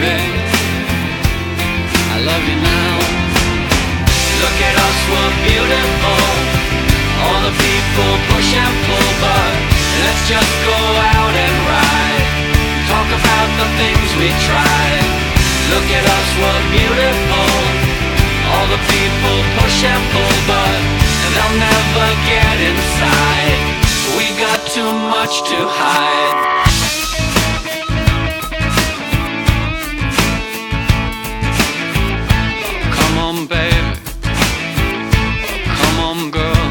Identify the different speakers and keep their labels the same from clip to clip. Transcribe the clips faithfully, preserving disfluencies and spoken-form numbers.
Speaker 1: baby, I love you now. Look at us, we're beautiful. All the people push and pull, but let's just go out and ride. Talk about the things we tried. Look at us, we're beautiful. All the people push and pull, but they'll never get inside. We got too much to hide. Come on, baby. Come on, girl.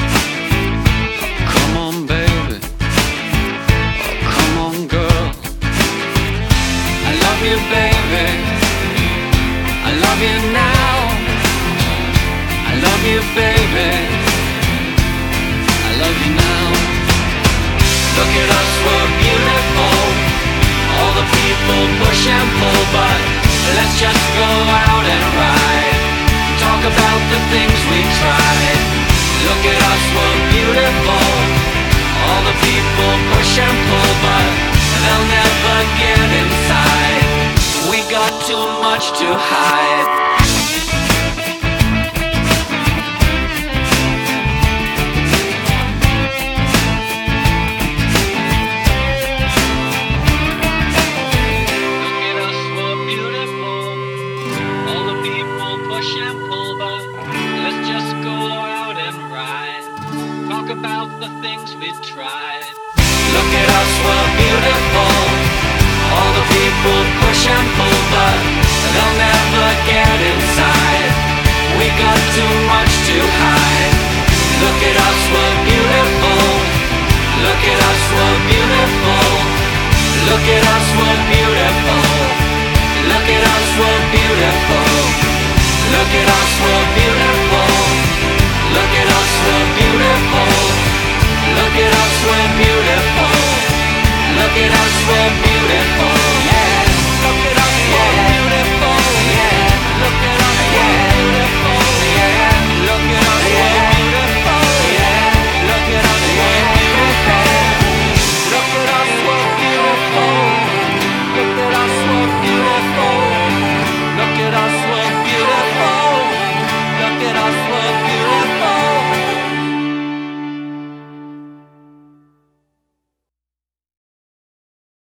Speaker 1: Come on, baby. Come on, girl. I love you, baby. I love you now. I love you, baby. I love you now. Look at us, we're beautiful. All the people push and pull, but let's just go out and ride. Talk about the things we tried. Look at us, we're beautiful. All the people push and pull, but they'll never get inside. We got too much to hide. About the things we tried. Look at us, we're beautiful. All the people push and pull, but they'll never get inside. We got too much to hide. Look at us, we're beautiful. Look at us, we're beautiful. Look at us, we're beautiful. Look at us, we're beautiful. Look at us, we're beautiful.